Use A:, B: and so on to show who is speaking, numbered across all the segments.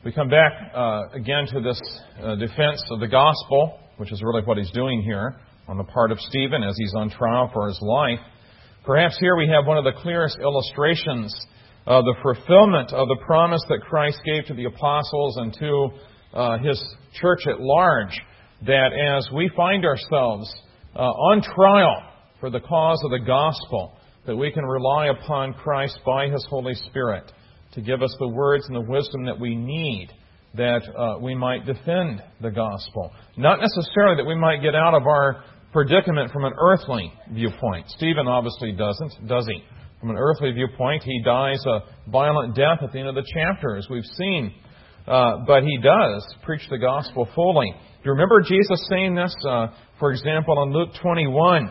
A: We come back again to this defense of the gospel, which is really what he's doing here on the part of Stephen as he's on trial for his life. Perhaps here we have one of the clearest illustrations of the fulfillment of the promise that Christ gave to the apostles and to His church at large, that as we find ourselves on trial for the cause of the gospel, that we can rely upon Christ by His Holy Spirit to give us the words and the wisdom that we need that we might defend the gospel. Not necessarily that we might get out of our predicament from an earthly viewpoint. Stephen obviously doesn't, does he? From an earthly viewpoint, he dies a violent death at the end of the chapter, as we've seen. But he does preach the gospel fully. Do you remember Jesus saying this? For example, in Luke 21,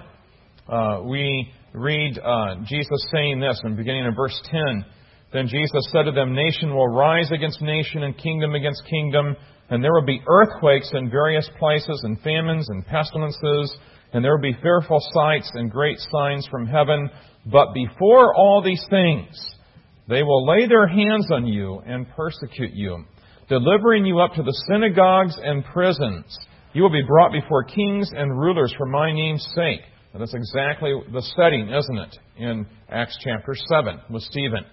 A: we read Jesus saying this in beginning of verse 10. Then Jesus said to them, "Nation will rise against nation and kingdom against kingdom, and there will be earthquakes in various places and famines and pestilences, and there will be fearful sights and great signs from heaven. But before all these things, they will lay their hands on you and persecute you, delivering you up to the synagogues and prisons. You will be brought before kings and rulers for my name's sake." And that's exactly the setting, isn't it, in Acts chapter 7 with Stephen.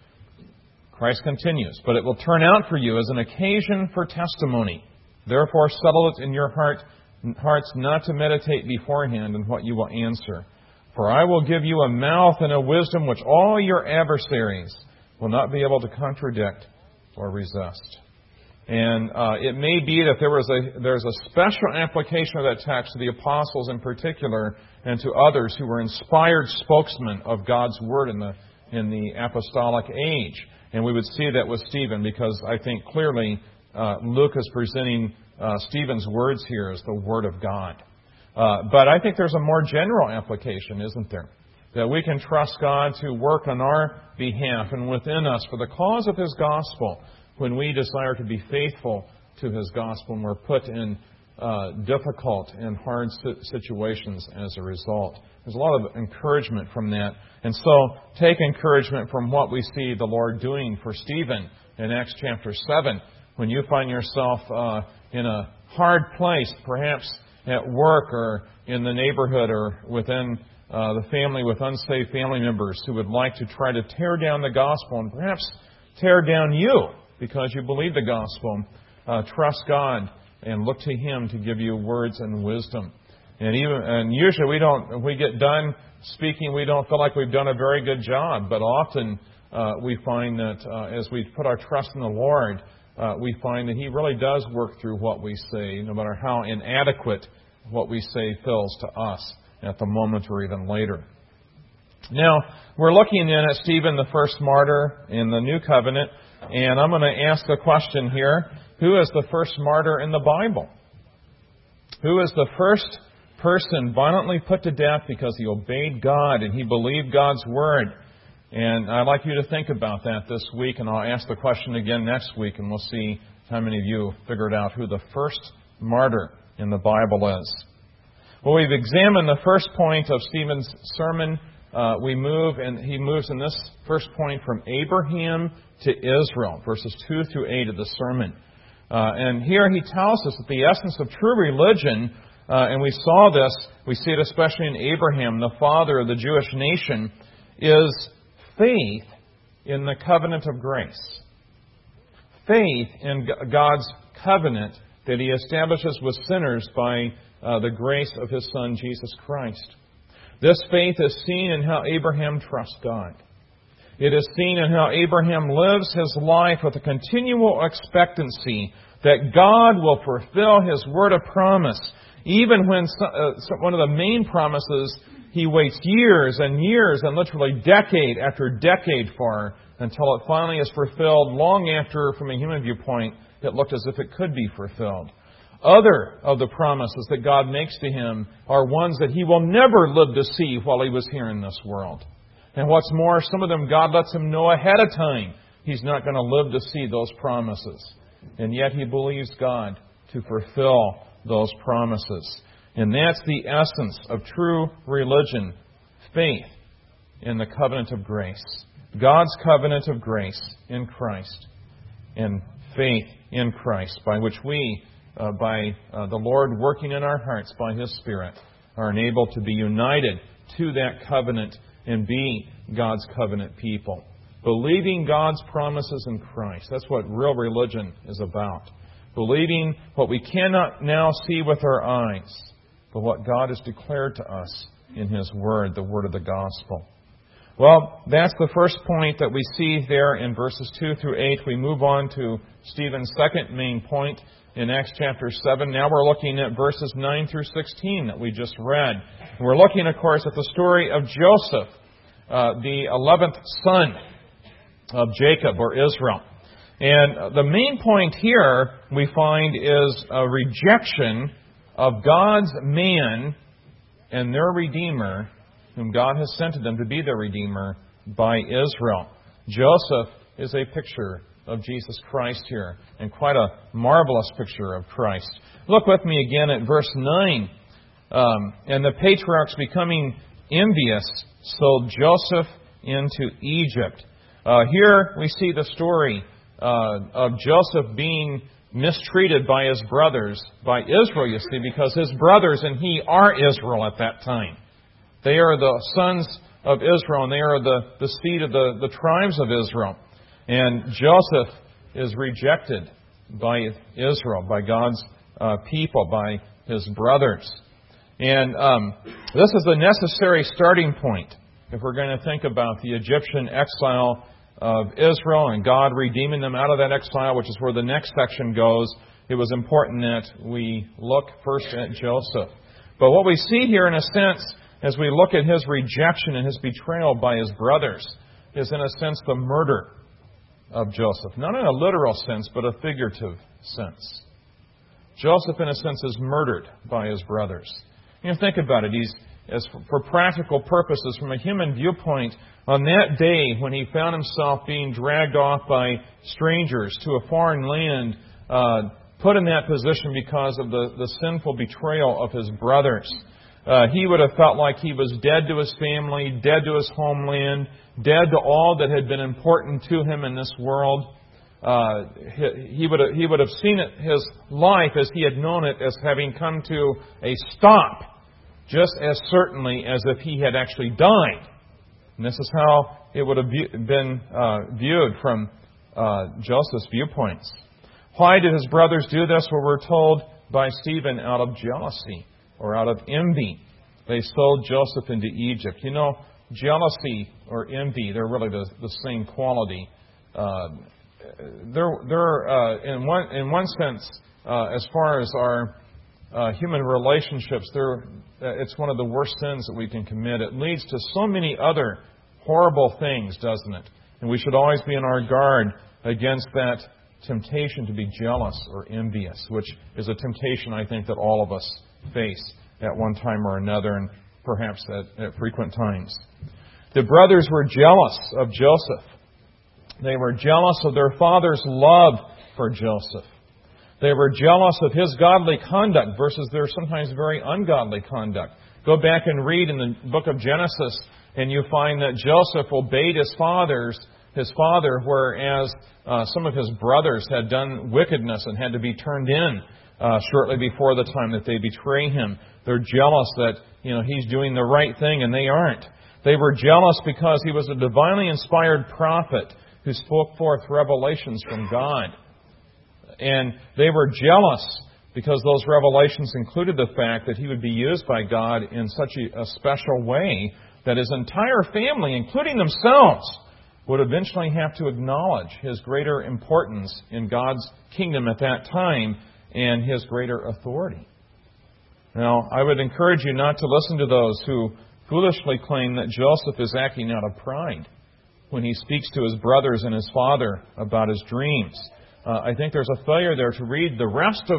A: Christ continues, "But it will turn out for you as an occasion for testimony. Therefore settle it in your hearts not to meditate beforehand on what you will answer. For I will give you a mouth and a wisdom which all your adversaries will not be able to contradict or resist." And it may be that there's a special application of that text to the apostles in particular, and to others who were inspired spokesmen of God's Word in the apostolic age. And we would see that with Stephen, because I think clearly Luke is presenting Stephen's words here as the Word of God. But I think there's a more general application, isn't there? That we can trust God to work on our behalf and within us for the cause of His gospel when we desire to be faithful to His gospel and we're put in difficult and hard situations as a result. There's a lot of encouragement from that. And so take encouragement from what we see the Lord doing for Stephen in Acts chapter 7. When you find yourself in a hard place, perhaps at work or in the neighborhood or within the family with unsaved family members who would like to try to tear down the gospel and perhaps tear down you because you believe the gospel, trust God and look to Him to give you words and wisdom. And usually when we get done speaking, we don't feel like we've done a very good job. But often we find that as we put our trust in the Lord, we find that He really does work through what we say, no matter how inadequate what we say feels to us at the moment or even later. Now, we're looking in at Stephen, the first martyr in the New Covenant, and I'm going to ask the question here, who is the first martyr in the Bible? Who is the first person violently put to death because he obeyed God and he believed God's Word? And I'd like you to think about that this week, and I'll ask the question again next week, and we'll see how many of you figured out who the first martyr in the Bible is. Well, we've examined the first point of Stephen's sermon. He moves in this first point from Abraham to Israel, verses 2 through 8 of the sermon. And here he tells us that the essence of true religion, and we saw this, we see it especially in Abraham, the father of the Jewish nation, is faith in the covenant of grace. Faith in God's covenant that He establishes with sinners by the grace of His Son, Jesus Christ. This faith is seen in how Abraham trusts God. It is seen in how Abraham lives his life with a continual expectancy that God will fulfill His word of promise, even when one of the main promises he waits years and years and literally decade after decade for until it finally is fulfilled long after, from a human viewpoint, it looked as if it could be fulfilled. Other of the promises that God makes to him are ones that he will never live to see while he was here in this world. And what's more, some of them God lets him know ahead of time he's not going to live to see those promises. And yet he believes God to fulfill those promises. And that's the essence of true religion, faith in the covenant of grace. God's covenant of grace in Christ. And faith in Christ, by which we, by the Lord working in our hearts by His Spirit, are enabled to be united to that covenant and be God's covenant people. Believing God's promises in Christ. That's what real religion is about. Believing what we cannot now see with our eyes, but what God has declared to us in His Word, the Word of the Gospel. Well, that's the first point that we see there in verses 2 through 8. We move on to Stephen's second main point in Acts chapter 7. Now we're looking at verses 9 through 16 that we just read. And we're looking, of course, at the story of Joseph, the 11th son of Jacob or Israel. And the main point here we find is a rejection of God's man and their Redeemer, whom God has sent to them to be their Redeemer, by Israel. Joseph is a picture of Jesus Christ here, and quite a marvelous picture of Christ. Look with me again at verse 9. And the patriarchs, becoming envious, sold Joseph into Egypt. Here we see the story of Joseph being mistreated by his brothers, by Israel, you see, because his brothers and he are Israel at that time. They are the sons of Israel, and they are the seed of the tribes of Israel. And Joseph is rejected by Israel, by God's people, by his brothers. And this is a necessary starting point if we're going to think about the Egyptian exile of Israel and God redeeming them out of that exile, which is where the next section goes. It was important that we look first at Joseph. But what we see here, in a sense, as we look at his rejection and his betrayal by his brothers, is in a sense the murder of Joseph. Not in a literal sense, but a figurative sense. Joseph, in a sense, is murdered by his brothers. Think about it. For practical purposes, from a human viewpoint, on that day when he found himself being dragged off by strangers to a foreign land, put in that position because of the sinful betrayal of his brothers, he would have felt like he was dead to his family, dead to his homeland, dead to all that had been important to him in this world. He would have seen his life as he had known it as having come to a stop, just as certainly as if he had actually died. And this is how it would have been viewed from Joseph's viewpoints. Why did his brothers do this? Well, we're told by Stephen, out of jealousy or out of envy. They sold Joseph into Egypt. Jealousy or envy, they're really the same quality. They're in one sense, as far as our human relationships, it's one of the worst sins that we can commit. It leads to so many other horrible things, doesn't it? And we should always be on our guard against that temptation to be jealous or envious, which is a temptation, I think, that all of us face at one time or another, and perhaps at frequent times. The brothers were jealous of Joseph. They were jealous of their father's love for Joseph. They were jealous of his godly conduct versus their sometimes very ungodly conduct. Go back and read in the book of Genesis, and you find that Joseph obeyed his father, whereas some of his brothers had done wickedness and had to be turned in shortly before the time that they betray him. They're jealous that he's doing the right thing and they aren't. They were jealous because he was a divinely inspired prophet who spoke forth revelations from God. And they were jealous because those revelations included the fact that he would be used by God in such a special way that his entire family, including themselves, would eventually have to acknowledge his greater importance in God's kingdom at that time and his greater authority. Now, I would encourage you not to listen to those who foolishly claim that Joseph is acting out of pride when he speaks to his brothers and his father about his dreams. I think there's a failure there to read the rest of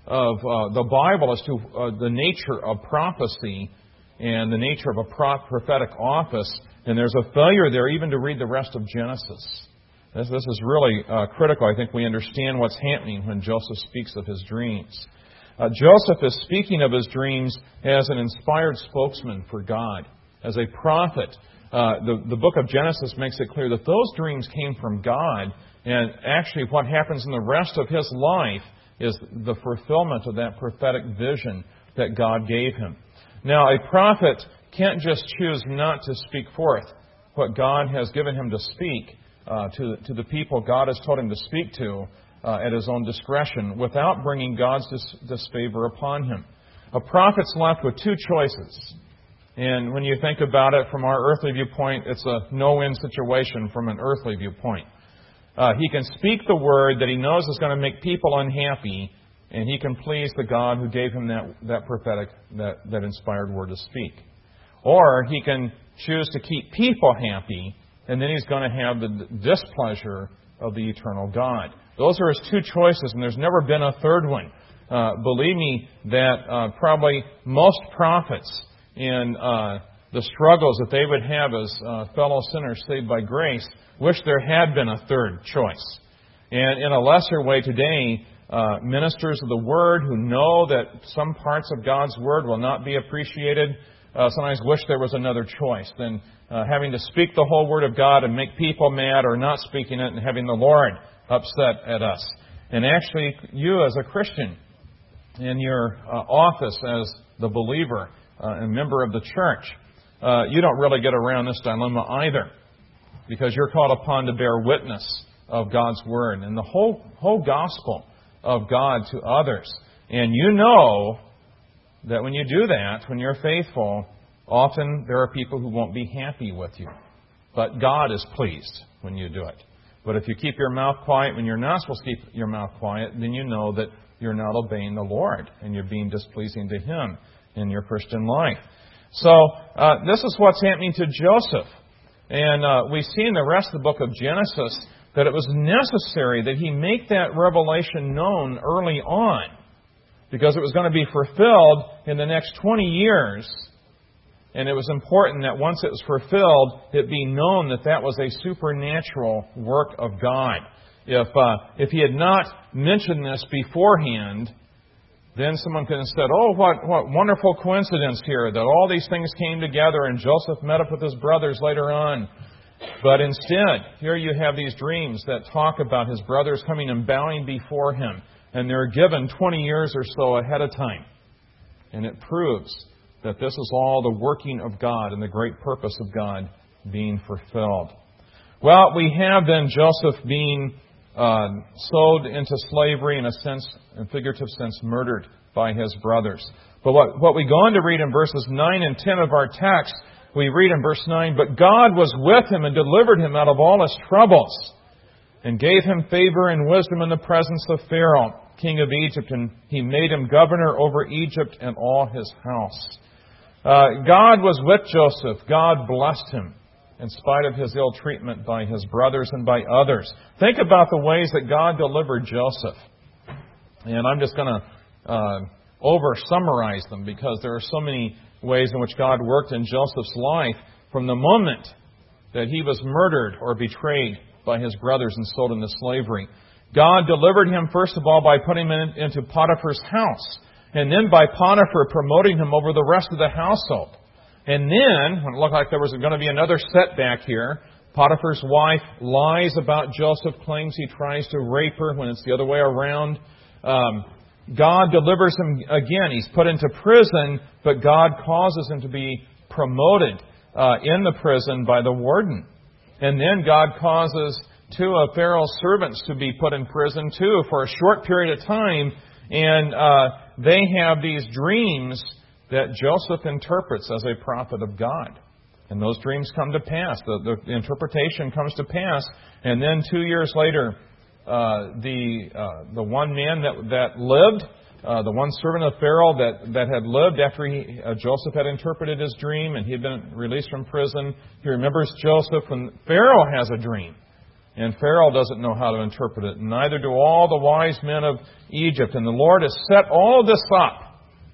A: the Bible as to the nature of prophecy and the nature of a prophetic office, and there's a failure there even to read the rest of Genesis. This is really critical. I think we understand what's happening when Joseph speaks of his dreams. Joseph is speaking of his dreams as an inspired spokesman for God, as a prophet. The book of Genesis makes it clear that those dreams came from God, And actually what happens in the rest of his life is the fulfillment of that prophetic vision that God gave him. Now, a prophet can't just choose not to speak forth what God has given him to speak to the people God has told him to speak to at his own discretion without bringing God's disfavor upon him. A prophet's left with two choices. And when you think about it from our earthly viewpoint, it's a no-win situation from an earthly viewpoint. He can speak the word that he knows is going to make people unhappy, and he can please the God who gave him that prophetic, that inspired word to speak. Or he can choose to keep people happy, and then he's going to have the displeasure of the eternal God. Those are his two choices, and there's never been a third one. Believe me that probably most prophets in the struggles that they would have as fellow sinners saved by grace wish there had been a third choice. And in a lesser way today, ministers of the Word who know that some parts of God's Word will not be appreciated sometimes wish there was another choice than having to speak the whole Word of God and make people mad, or not speaking it and having the Lord upset at us. And actually, you as a Christian, in your office as the believer and member of the church, you don't really get around this dilemma either, because you're called upon to bear witness of God's Word and the whole gospel of God to others. And you know that when you do that, when you're faithful, often there are people who won't be happy with you. But God is pleased when you do it. But if you keep your mouth quiet when you're not supposed to keep your mouth quiet, then you know that you're not obeying the Lord and you're being displeasing to Him in your Christian life. So this is what's happening to Joseph. And we see in the rest of the book of Genesis that it was necessary that he make that revelation known early on, because it was going to be fulfilled in the next 20 years. And it was important that once it was fulfilled, it be known that that was a supernatural work of God. If he had not mentioned this beforehand, then someone could have said, oh, what wonderful coincidence here that all these things came together and Joseph met up with his brothers later on. But instead, here you have these dreams that talk about his brothers coming and bowing before him. And they're given 20 years or so ahead of time. And it proves that this is all the working of God and the great purpose of God being fulfilled. Well, we have then Joseph being sold into slavery, in a sense, in figurative sense, murdered by his brothers. But what we go on to read in verses 9 and 10 of our text, we read in verse 9, "But God was with him and delivered him out of all his troubles, and gave him favor and wisdom in the presence of Pharaoh, king of Egypt, and he made him governor over Egypt and all his house." God was with Joseph. God blessed him in spite of his ill treatment by his brothers and by others. Think about the ways that God delivered Joseph. And I'm just going to over-summarize them, because there are so many ways in which God worked in Joseph's life from the moment that he was murdered or betrayed by his brothers and sold into slavery. God delivered him, first of all, by putting him into Potiphar's house, and then by Potiphar promoting him over the rest of the household. And then, when it looked like there was going to be another setback here, Potiphar's wife lies about Joseph, claims he tries to rape her when it's the other way around. God delivers him again. He's put into prison, but God causes him to be promoted in the prison by the warden. And then God causes two of Pharaoh's servants to be put in prison too for a short period of time. And they have these dreams that Joseph interprets as a prophet of God. And those dreams come to pass. The interpretation comes to pass. And then 2 years later, the one man that lived, the one servant of Pharaoh that had lived after Joseph had interpreted his dream and he had been released from prison, he remembers Joseph when Pharaoh has a dream. And Pharaoh doesn't know how to interpret it. Neither do all the wise men of Egypt. And the Lord has set all this up.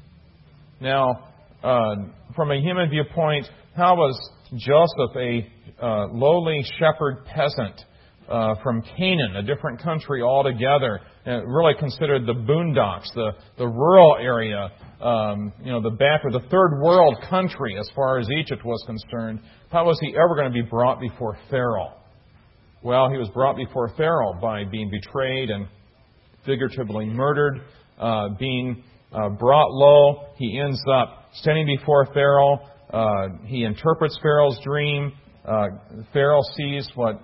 A: Now, from a human viewpoint, how was Joseph, a lowly shepherd peasant from Canaan, a different country altogether, and really considered the boondocks, the rural area, the back of the third world country as far as Egypt was concerned, how was he ever going to be brought before Pharaoh? Well, he was brought before Pharaoh by being betrayed and figuratively murdered, being brought low. He ends up standing before Pharaoh. He interprets Pharaoh's dream. Pharaoh sees what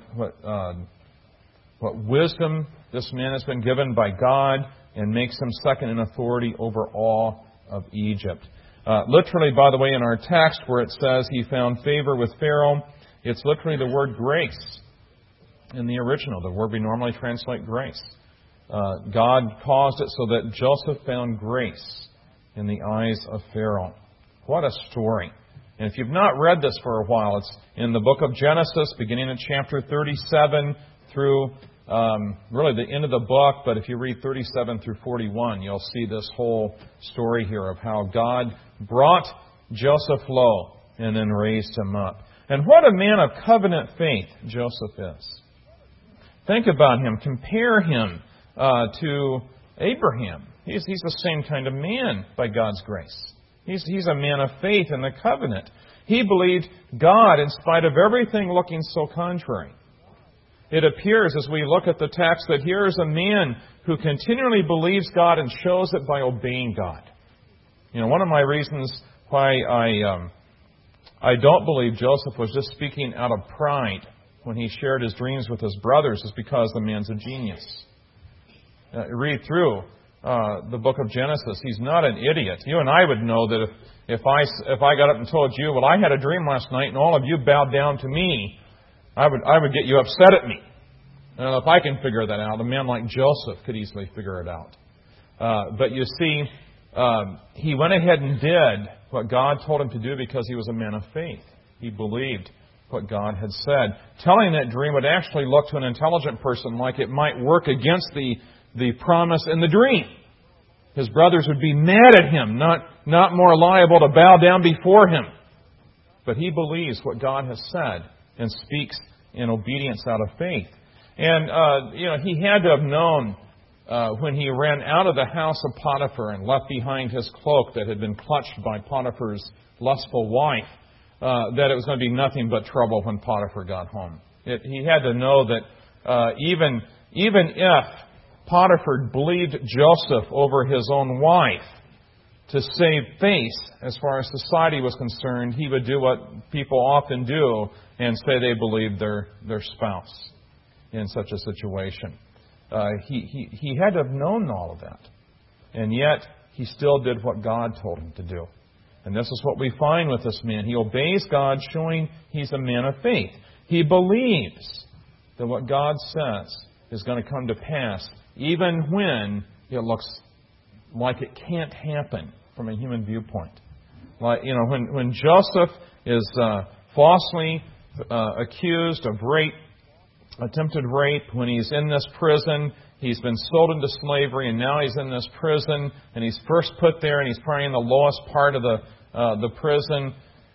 A: wisdom this man has been given by God and makes him second in authority over all of Egypt. Literally, by the way, in our text where it says he found favor with Pharaoh, it's literally the word grace in the original, the word we normally translate grace. God caused it so that Joseph found grace in the eyes of Pharaoh. What a story. And if you've not read this for a while, it's in the book of Genesis, beginning in chapter 37 through really the end of the book. But if you read 37 through 41, you'll see this whole story here of how God brought Joseph low and then raised him up. And what a man of covenant faith Joseph is. Think about him. Compare him to Abraham. He's the same kind of man by God's grace. He's a man of faith in the covenant. He believed God in spite of everything looking so contrary. It appears as we look at the text that here is a man who continually believes God and shows it by obeying God. You know, one of my reasons why I don't believe Joseph was just speaking out of pride when he shared his dreams with his brothers is because the man's a genius. Read through the book of Genesis. He's not an idiot. You and I would know that if I got up and told you, well, I had a dream last night and all of you bowed down to me, I would get you upset at me. If I can figure that out, a man like Joseph could easily figure it out. But you see, he went ahead and did what God told him to do because he was a man of faith. He believed what God had said. Telling that dream would actually look to an intelligent person like it might work against the promise in the dream. His brothers would be mad at him, not more liable to bow down before him. But he believes what God has said and speaks in obedience out of faith. And, he had to have known when he ran out of the house of Potiphar and left behind his cloak that had been clutched by Potiphar's lustful wife, that it was going to be nothing but trouble when Potiphar got home. He had to know that even if Potiphar believed Joseph over his own wife to save face as far as society was concerned, he would do what people often do and say they believed their spouse in such a situation. He had to have known all of that. And yet, he still did what God told him to do. And this is what we find with this man. He obeys God, showing he's a man of faith. He believes that what God says is going to come to pass, even when it looks like it can't happen from a human viewpoint. Like, when Joseph is falsely accused of rape, attempted rape, when he's in this prison, he's been sold into slavery, and now he's in this prison, and he's first put there, and he's probably in the lowest part of the prison.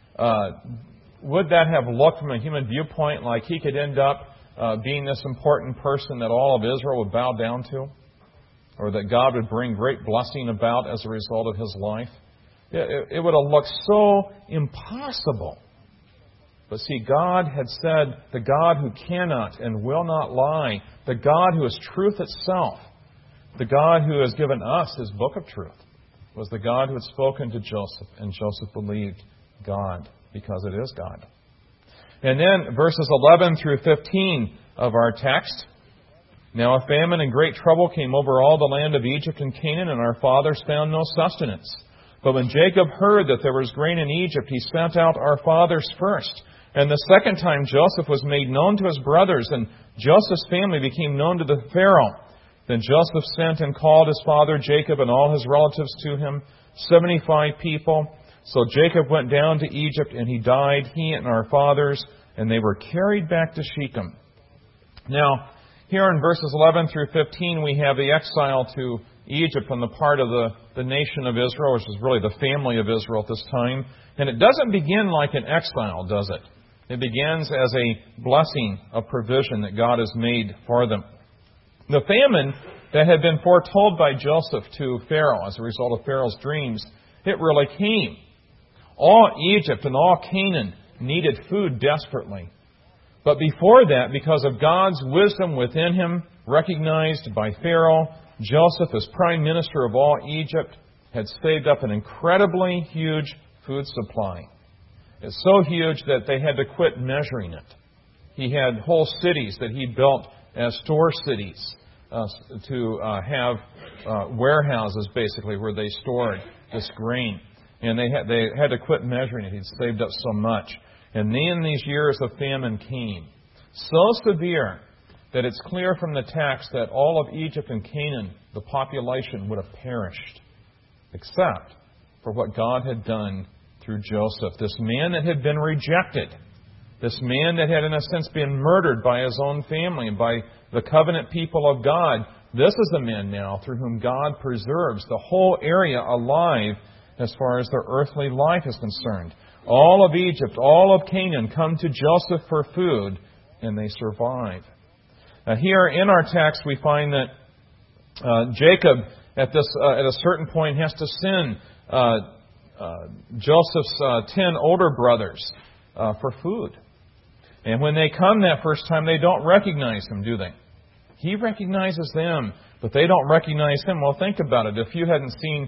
A: Would that have looked from a human viewpoint like he could end up being this important person that all of Israel would bow down to? Or that God would bring great blessing about as a result of his life? It would have looked so impossible. But see, God had said, the God who cannot and will not lie, the God who is truth itself, the God who has given us his book of truth, was the God who had spoken to Joseph, and Joseph believed God because it is God. And then verses 11 through 15 of our text. Now a famine and great trouble came over all the land of Egypt and Canaan, and our fathers found no sustenance. But when Jacob heard that there was grain in Egypt, he sent out our fathers first. And the second time Joseph was made known to his brothers, and Joseph's family became known to the Pharaoh. Then Joseph sent and called his father Jacob and all his relatives to him, 75 people. So Jacob went down to Egypt, and he died, he and our fathers, and they were carried back to Shechem. Now, here in verses 11 through 15, we have the exile to Egypt on the part of the nation of Israel, which is really the family of Israel at this time. And it doesn't begin like an exile, does it? It begins as a blessing of provision that God has made for them. The famine that had been foretold by Joseph to Pharaoh as a result of Pharaoh's dreams, it really came. All Egypt and all Canaan needed food desperately. But before that, because of God's wisdom within him, recognized by Pharaoh, Joseph, as prime minister of all Egypt, had saved up an incredibly huge food supply. It's so huge that they had to quit measuring it. He had whole cities that he built as store cities to have warehouses, basically, where they stored this grain. And they had to quit measuring it. He'd saved up so much. And then these years of famine came, so severe that it's clear from the text that all of Egypt and Canaan, the population, would have perished, except for what God had done through Joseph, this man that had been rejected, this man that had, in a sense, been murdered by his own family and by the covenant people of God. This is the man now through whom God preserves the whole area alive as far as their earthly life is concerned. All of Egypt, all of Canaan come to Joseph for food, and they survive. Here in our text, we find that Jacob, at a certain point, has to send Joseph's 10 older brothers for food. And when they come that first time, they don't recognize him, do they? He recognizes them, but they don't recognize him. Well, think about it. If you hadn't seen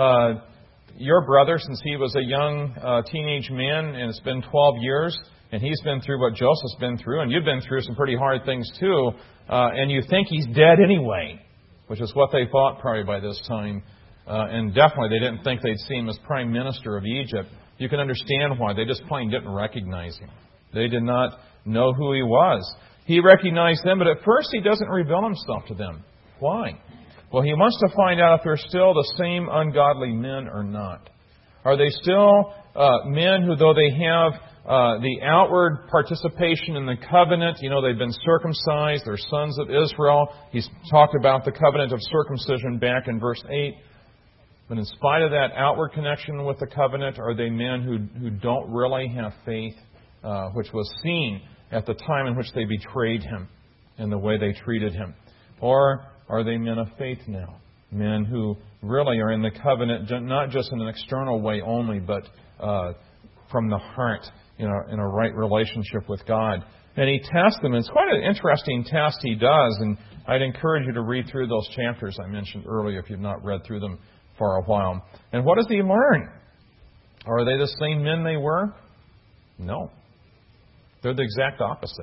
A: your brother since he was a young teenage man, and it's been 12 years, and he's been through what Joseph's been through, and you've been through some pretty hard things too, and you think he's dead anyway, which is what they thought probably by this time. And definitely they didn't think they'd see him as prime minister of Egypt. You can understand why. They just plain didn't recognize him. They did not know who he was. He recognized them, but at first he doesn't reveal himself to them. Why? Well, he wants to find out if they're still the same ungodly men or not. Are they still men who, though they have the outward participation in the covenant, they've been circumcised, they're sons of Israel. He's talked about the covenant of circumcision back in verse 8. But in spite of that outward connection with the covenant, are they men who don't really have faith, which was seen at the time in which they betrayed him and the way they treated him? Or are they men of faith now? Men who really are in the covenant, not just in an external way only, but from the heart, in a right relationship with God. And he tests them. It's quite an interesting test he does, and I'd encourage you to read through those chapters I mentioned earlier if you've not read through them for a while. And what does he learn? Are they the same men they were? No. They're the exact opposite.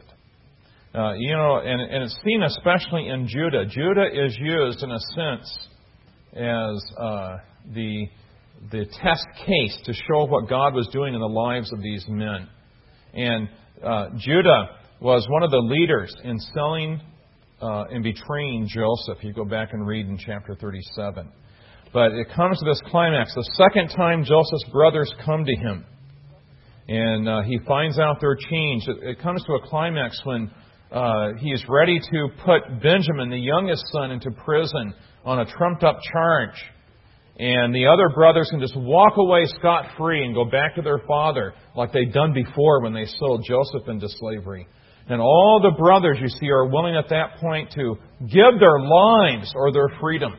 A: And it's seen especially in Judah. Judah is used in a sense as the test case to show what God was doing in the lives of these men. And Judah was one of the leaders in selling and betraying Joseph. You go back and read in chapter 37. But it comes to this climax. The second time Joseph's brothers come to him, and he finds out they're changed. It comes to a climax when he is ready to put Benjamin, the youngest son, into prison on a trumped-up charge. And the other brothers can just walk away scot-free and go back to their father like they'd done before when they sold Joseph into slavery. And all the brothers, you see, are willing at that point to give their lives or their freedom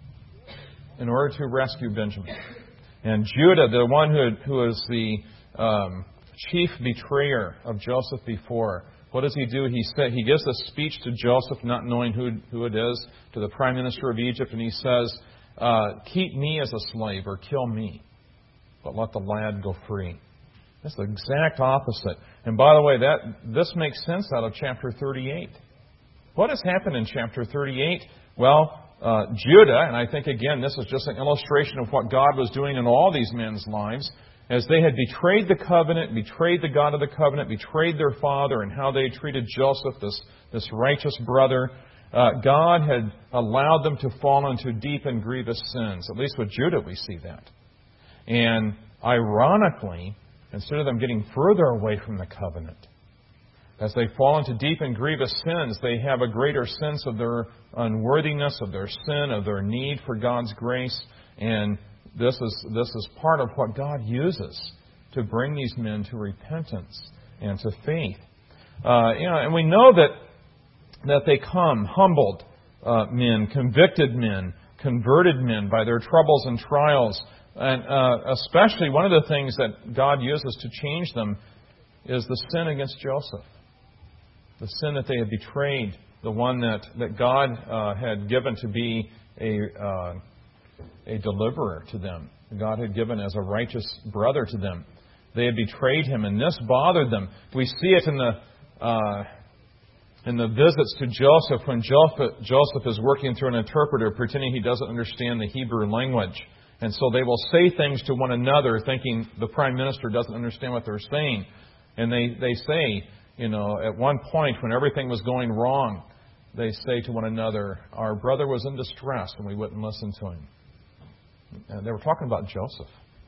A: in order to rescue Benjamin. And Judah, the one who is the chief betrayer of Joseph before, what does he do? He gives a speech to Joseph, not knowing who it is, to the prime minister of Egypt, and he says, keep me as a slave or kill me, but let the lad go free. That's the exact opposite. And by the way, this makes sense out of chapter 38. What has happened in chapter 38? Well, Judah, and I think again this is just an illustration of what God was doing in all these men's lives, as they had betrayed the covenant, betrayed the God of the covenant, betrayed their father, and how they treated Joseph, this righteous brother. God had allowed them to fall into deep and grievous sins. At least with Judah we see that. And ironically, instead of them getting further away from the covenant, as they fall into deep and grievous sins, they have a greater sense of their unworthiness, of their sin, of their need for God's grace. And this is part of what God uses to bring these men to repentance and to faith. And we know that they come humbled men, convicted men, converted men by their troubles and trials. And especially one of the things that God uses to change them is the sin against Joseph. the sin that they had betrayed, the one that God had given to be a deliverer to them. God had given as a righteous brother to them. They had betrayed Him, and this bothered them. We see it in the visits to Joseph, when Joseph is working through an interpreter, pretending he doesn't understand the Hebrew language. And so they will say things to one another, thinking the prime minister doesn't understand what they're saying. And they say, at one point when everything was going wrong, they say to one another, our brother was in distress and we wouldn't listen to him. And they were talking about Joseph.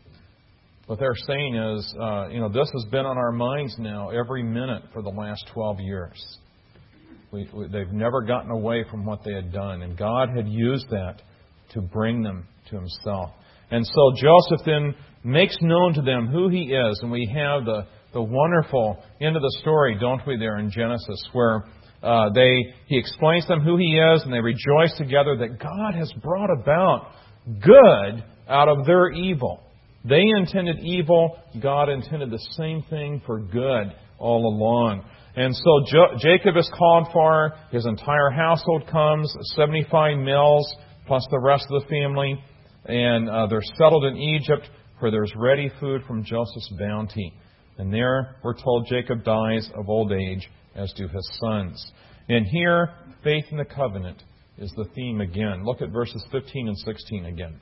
A: What they're saying is, this has been on our minds now every minute for the last 12 years. They've never gotten away from what they had done. And God had used that to bring them to Himself. And so Joseph then makes known to them who he is. And we have the wonderful end of the story, don't we, there in Genesis, where he explains to them who he is, and they rejoice together that God has brought about good out of their evil. They intended evil. God intended the same thing for good all along. And so Jacob is called for. His entire household comes, 75 males, plus the rest of the family. And they're settled in Egypt, where there's ready food from Joseph's bounty. And there, we're told, Jacob dies of old age, as do his sons. And here, faith in the covenant is the theme again. Look at verses 15 and 16 again.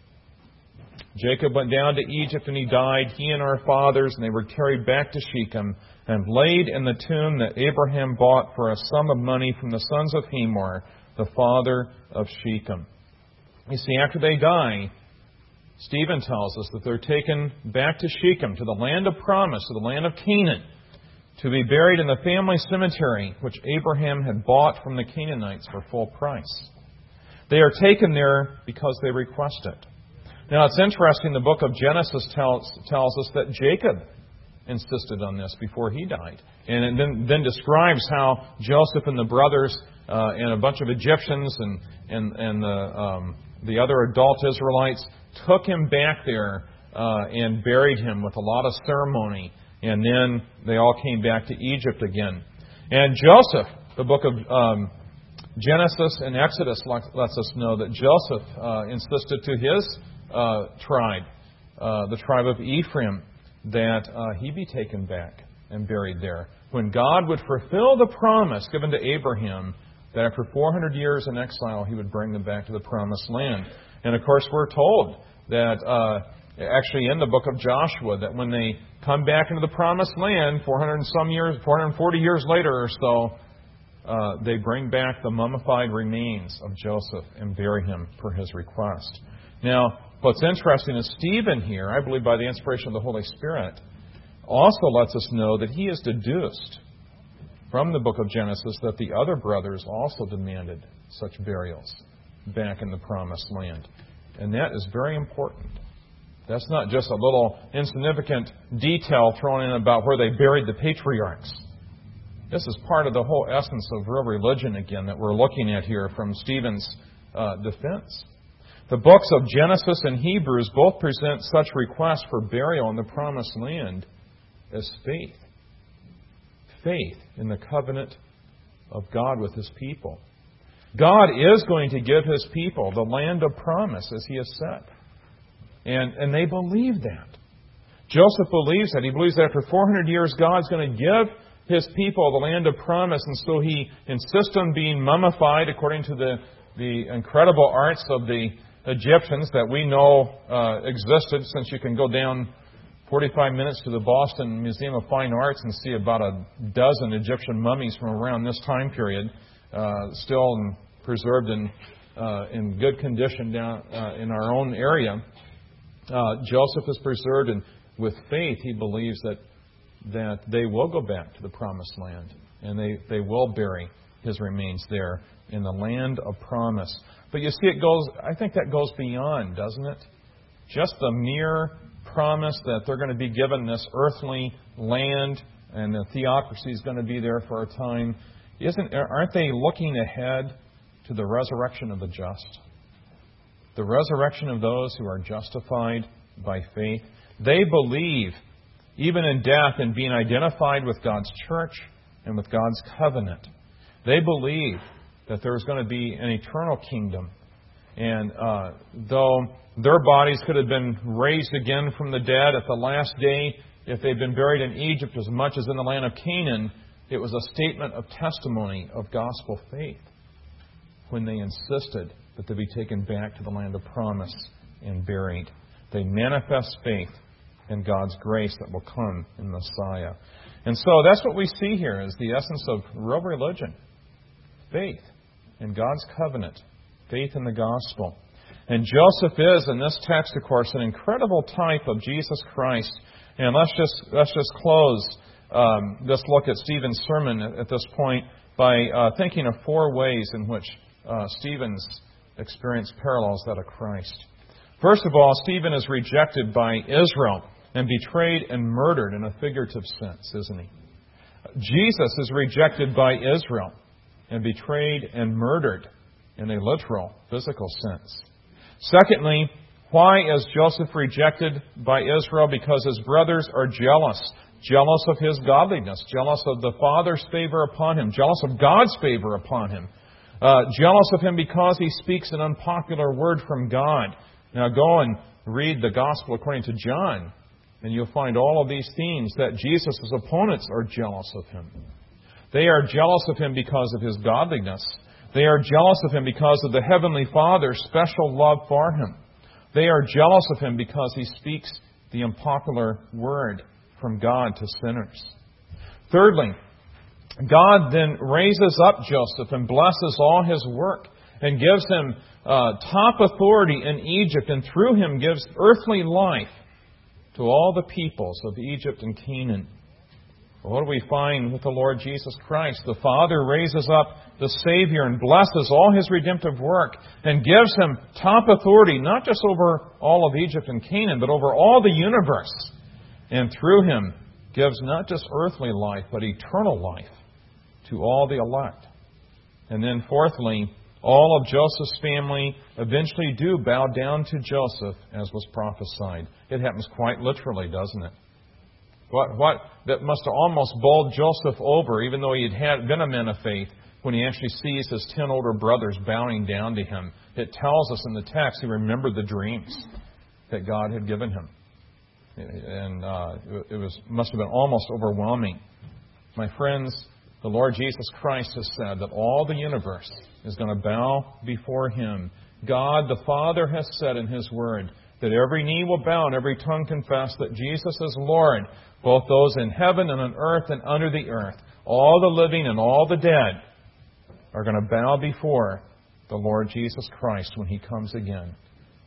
A: Jacob went down to Egypt and he died, he and our fathers, and they were carried back to Shechem and laid in the tomb that Abraham bought for a sum of money from the sons of Hamor, the father of Shechem. You see, after they die, Stephen tells us that they're taken back to Shechem, to the land of promise, to the land of Canaan, to be buried in the family cemetery which Abraham had bought from the Canaanites for full price. They are taken there because they request it. Now, it's interesting, the book of Genesis tells us that Jacob insisted on this before he died. And it then describes how Joseph and the brothers and a bunch of Egyptians and the other adult Israelites took him back there and buried him with a lot of ceremony. And then they all came back to Egypt again. And Joseph, the book of Genesis and Exodus lets us know that Joseph insisted to his tribe, the tribe of Ephraim, that he be taken back and buried there, when God would fulfill the promise given to Abraham that after 400 years in exile, He would bring them back to the promised land. And of course, we're told that actually in the book of Joshua, that when they come back into the promised land 440 years later or so, they bring back the mummified remains of Joseph and bury him per his request. Now, what's interesting is Stephen here, I believe by the inspiration of the Holy Spirit, also lets us know that he is deduced from the book of Genesis that the other brothers also demanded such burials back in the promised land. And that is very important. That's not just a little insignificant detail thrown in about where they buried the patriarchs. This is part of the whole essence of real religion, again, that we're looking at here from Stephen's defense. The books of Genesis and Hebrews both present such requests for burial in the promised land as faith. Faith in the covenant of God with His people. God is going to give His people the land of promise as He has said. And they believe that. Joseph believes that. He believes that after 400 years, God's going to give His people the land of promise. And so He insists on being mummified according to the incredible arts of the Egyptians that we know existed, since you can go down 45 minutes to the Boston Museum of Fine Arts and see about a dozen Egyptian mummies from around this time period, still preserved in good condition down in our own area. Joseph is preserved, and with faith he believes that they will go back to the promised land, and they will bury his remains there in the land of promise. But you see, I think that goes beyond, doesn't it? Just the mere promise that they're going to be given this earthly land and the theocracy is going to be there for a time. Aren't they looking ahead to the resurrection of the just? The resurrection of those who are justified by faith. They believe, even in death, in being identified with God's church and with God's covenant. They believed that there was going to be an eternal kingdom. And though their bodies could have been raised again from the dead at the last day, if they'd been buried in Egypt as much as in the land of Canaan, it was a statement of testimony of gospel faith when they insisted that they be taken back to the land of promise and buried. They manifest faith in God's grace that will come in Messiah. And so that's what we see here is the essence of real religion. Faith in God's covenant. Faith in the gospel. And Joseph is, in this text, of course, an incredible type of Jesus Christ. And let's just close this look at Stephen's sermon at this point by thinking of 4 ways in which Stephen's experience parallels that of Christ. First of all, Stephen is rejected by Israel and betrayed and murdered in a figurative sense, isn't he? Jesus is rejected by Israel and betrayed and murdered in a literal, physical sense. Secondly, why is Joseph rejected by Israel? Because his brothers are jealous. Jealous of his godliness. Jealous of the Father's favor upon him. Jealous of God's favor upon him. Jealous of him because he speaks an unpopular word from God. Now go and read the Gospel according to John, and you'll find all of these themes that Jesus' opponents are jealous of him. They are jealous of him because of his godliness. They are jealous of him because of the Heavenly Father's special love for him. They are jealous of him because he speaks the unpopular word from God to sinners. Thirdly, God then raises up Joseph and blesses all his work and gives him top authority in Egypt, and through him gives earthly life to all the peoples of Egypt and Canaan. What do we find with the Lord Jesus Christ? The Father raises up the Savior and blesses all his redemptive work and gives him top authority, not just over all of Egypt and Canaan, but over all the universe. And through him gives not just earthly life, but eternal life to all the elect. And then fourthly, all of Joseph's family eventually do bow down to Joseph, as was prophesied. It happens quite literally, doesn't it? What that must have almost bowled Joseph over, even though he had been a man of faith, when he actually sees his 10 older brothers bowing down to him. It tells us in the text he remembered the dreams that God had given him. And must have been almost overwhelming. My friends, the Lord Jesus Christ has said that all the universe is going to bow before him. God the Father has said in his word that every knee will bow and every tongue confess that Jesus is Lord, both those in heaven and on earth and under the earth. All the living and all the dead are going to bow before the Lord Jesus Christ when he comes again.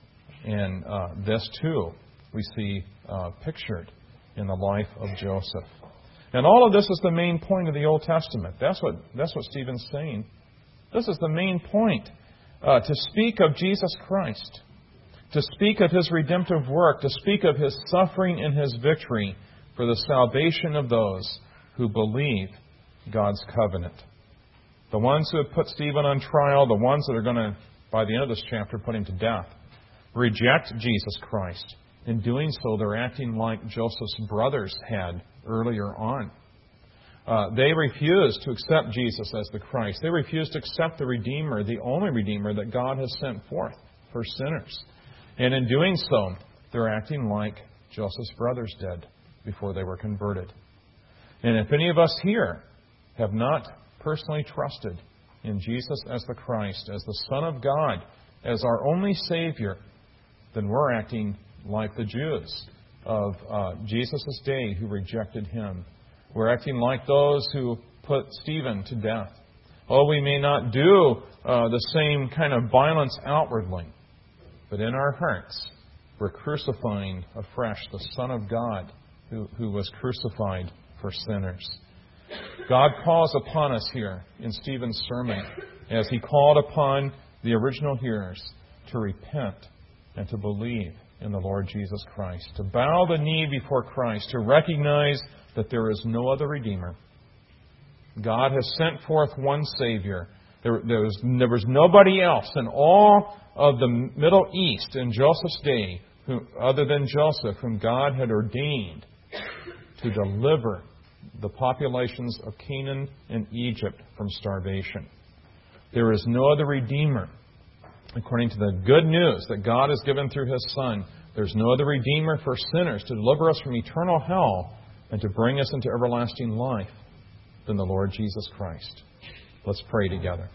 A: And this too we see pictured in the life of Joseph. And all of this is the main point of the Old Testament. That's what Stephen's saying. This is the main point. To speak of Jesus Christ. To speak of his redemptive work. To speak of his suffering and his victory for the salvation of those who believe God's covenant. The ones who have put Stephen on trial, the ones that are going to, by the end of this chapter, put him to death, reject Jesus Christ. In doing so, they're acting like Joseph's brothers had earlier on. They refuse to accept Jesus as the Christ. They refuse to accept the Redeemer, the only Redeemer that God has sent forth for sinners. And in doing so, they're acting like Joseph's brothers did before they were converted. And if any of us here have not personally trusted in Jesus as the Christ, as the Son of God, as our only Savior, then we're acting like the Jews of Jesus' day who rejected him. We're acting like those who put Stephen to death. Oh, we may not do the same kind of violence outwardly, but in our hearts, we're crucifying afresh the Son of God who was crucified for sinners. God calls upon us here in Stephen's sermon, as he called upon the original hearers, to repent and to believe in the Lord Jesus Christ, to bow the knee before Christ, to recognize that there is no other Redeemer. God has sent forth one Savior. There was nobody else in all of the Middle East in Joseph's day, other than Joseph, whom God had ordained to deliver the populations of Canaan and Egypt from starvation. There is no other Redeemer. According to the good news that God has given through His Son, there's no other Redeemer for sinners to deliver us from eternal hell and to bring us into everlasting life than the Lord Jesus Christ. Let's pray together.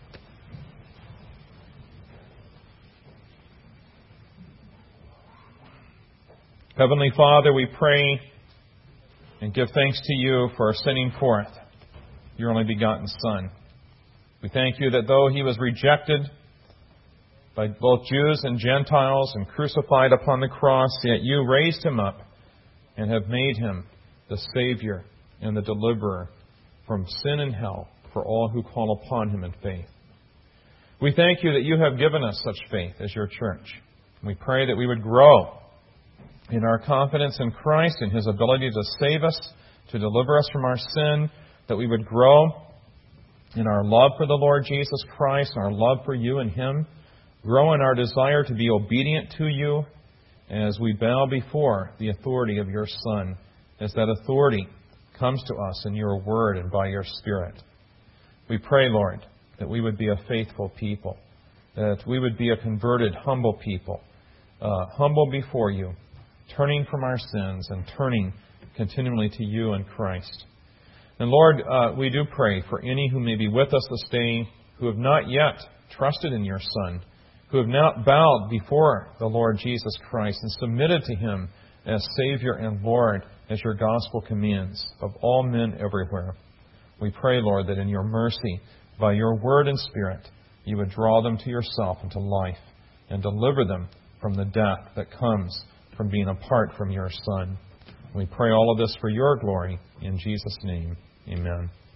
A: Heavenly Father, we pray and give thanks to You for sending forth Your only begotten Son. We thank You that though He was rejected by both Jews and Gentiles and crucified upon the cross, yet You raised Him up and have made Him the Savior and the Deliverer from sin and hell for all who call upon Him in faith. We thank You that You have given us such faith as Your church. We pray that we would grow in our confidence in Christ and His ability to save us, to deliver us from our sin, that we would grow in our love for the Lord Jesus Christ, our love for You and Him, grow in our desire to be obedient to You as we bow before the authority of Your Son, as that authority comes to us in Your Word and by Your Spirit. We pray, Lord, that we would be a faithful people, that we would be a converted, humble people, humble before You, turning from our sins and turning continually to You and Christ. And Lord, we do pray for any who may be with us this day who have not yet trusted in Your Son, who have not bowed before the Lord Jesus Christ and submitted to Him as Savior and Lord, as Your gospel commands, of all men everywhere. We pray, Lord, that in Your mercy, by Your Word and Spirit, You would draw them to Yourself and to life and deliver them from the death that comes from being apart from Your Son. We pray all of this for Your glory. In Jesus' name, amen.